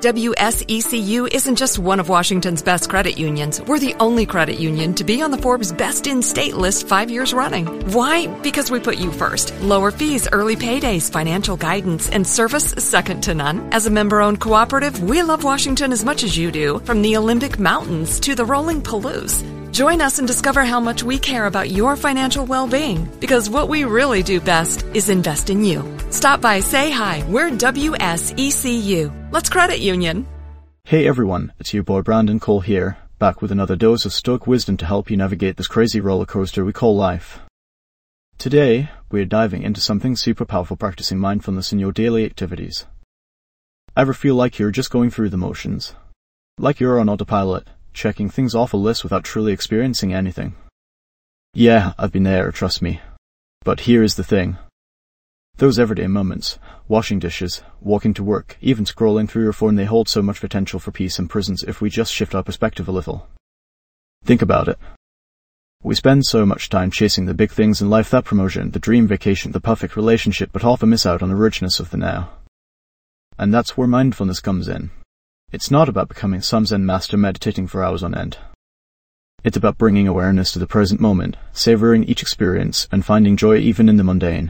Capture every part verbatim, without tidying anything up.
W S E C U isn't just one of Washington's best credit unions. We're the only credit union to be on the Forbes Best in State list five years running. Why? Because we put you first. Lower fees, early paydays, financial guidance, and service second to none. As a member-owned cooperative, we love Washington as much as you do, from the Olympic Mountains to the rolling Palouse. Join us and discover how much we care about your financial well-being, because what we really do best is invest in you. Stop by, say hi. We're W S E C U. Let's credit union. Hey everyone, it's your boy Brandon Cole here, back with another dose of Stoic wisdom to help you navigate this crazy roller coaster we call life. Today, we're diving into something super powerful, practicing mindfulness in your daily activities. Ever feel like you're just going through the motions? Like you're on autopilot, checking things off a list without truly experiencing anything? Yeah, I've been there, trust me. But here is the thing. Those everyday moments, washing dishes, walking to work, even scrolling through your phone, they hold so much potential for peace and presence if we just shift our perspective a little. Think about it. We spend so much time chasing the big things in life, that promotion, the dream vacation, the perfect relationship, but often miss out on the richness of the now. And that's where mindfulness comes in. It's not about becoming some Zen master meditating for hours on end. It's about bringing awareness to the present moment, savoring each experience, and finding joy even in the mundane.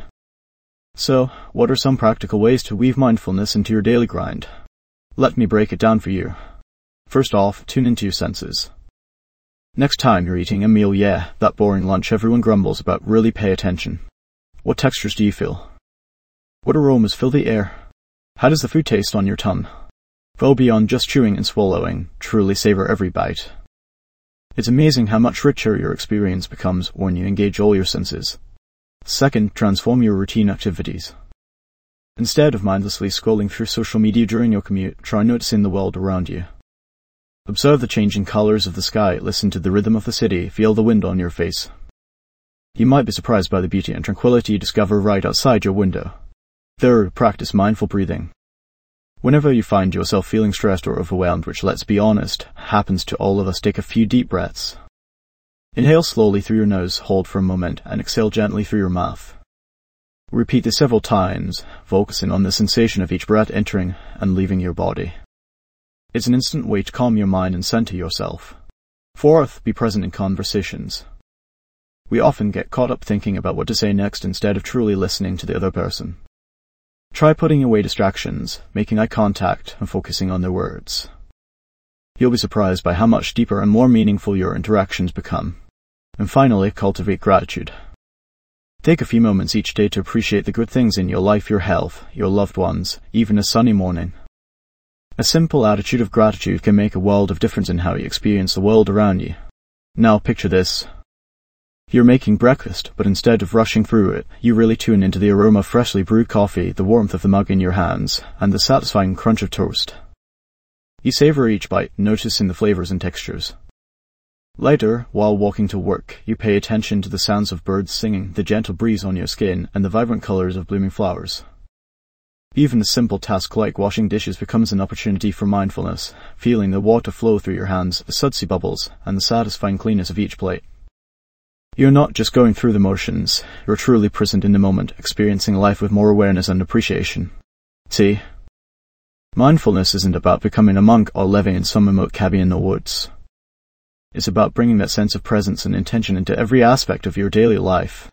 So, what are some practical ways to weave mindfulness into your daily grind? Let me break it down for you. First off, tune into your senses. Next time you're eating a meal, yeah, that boring lunch everyone grumbles about, really pay attention. What textures do you feel? What aromas fill the air? How does the food taste on your tongue? Go beyond just chewing and swallowing, truly savor every bite. It's amazing how much richer your experience becomes when you engage all your senses. Second, transform your routine activities. Instead of mindlessly scrolling through social media during your commute, try noticing the world around you. Observe the changing colors of the sky, listen to the rhythm of the city, feel the wind on your face. You might be surprised by the beauty and tranquility you discover right outside your window. Third, practice mindful breathing. Whenever you find yourself feeling stressed or overwhelmed, which, let's be honest, happens to all of us, take a few deep breaths. Inhale slowly through your nose, hold for a moment, and exhale gently through your mouth. Repeat this several times, focusing on the sensation of each breath entering and leaving your body. It's an instant way to calm your mind and center yourself. Fourth, be present in conversations. We often get caught up thinking about what to say next instead of truly listening to the other person. Try putting away distractions, making eye contact, and focusing on their words. You'll be surprised by how much deeper and more meaningful your interactions become. And finally, cultivate gratitude. Take a few moments each day to appreciate the good things in your life, your health, your loved ones, even a sunny morning. A simple attitude of gratitude can make a world of difference in how you experience the world around you. Now picture this. You're making breakfast, but instead of rushing through it, you really tune into the aroma of freshly brewed coffee, the warmth of the mug in your hands, and the satisfying crunch of toast. You savor each bite, noticing the flavors and textures. Later, while walking to work, you pay attention to the sounds of birds singing, the gentle breeze on your skin, and the vibrant colors of blooming flowers. Even a simple task like washing dishes becomes an opportunity for mindfulness, feeling the water flow through your hands, the sudsy bubbles, and the satisfying cleanness of each plate. You're not just going through the motions, you're truly present in the moment, experiencing life with more awareness and appreciation. See? Mindfulness isn't about becoming a monk or living in some remote cabin in the woods. It's about bringing that sense of presence and intention into every aspect of your daily life.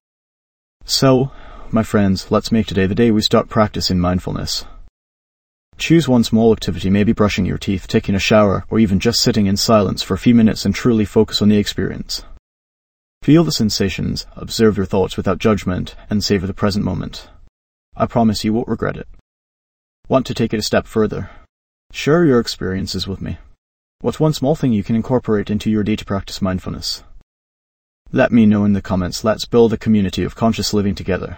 So, my friends, let's make today the day we start practicing mindfulness. Choose one small activity, maybe brushing your teeth, taking a shower, or even just sitting in silence for a few minutes and truly focus on the experience. Feel the sensations, observe your thoughts without judgment, and savor the present moment. I promise you won't regret it. Want to take it a step further? Share your experiences with me. What's one small thing you can incorporate into your day to practice mindfulness? Let me know in the comments. Let's build a community of conscious living together.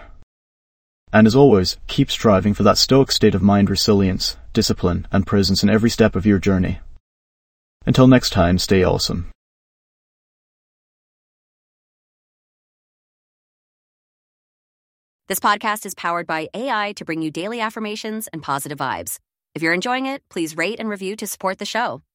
And as always, keep striving for that stoic state of mind, resilience, discipline, and presence in every step of your journey. Until next time, stay awesome. This podcast is powered by A I to bring you daily affirmations and positive vibes. If you're enjoying it, please rate and review to support the show.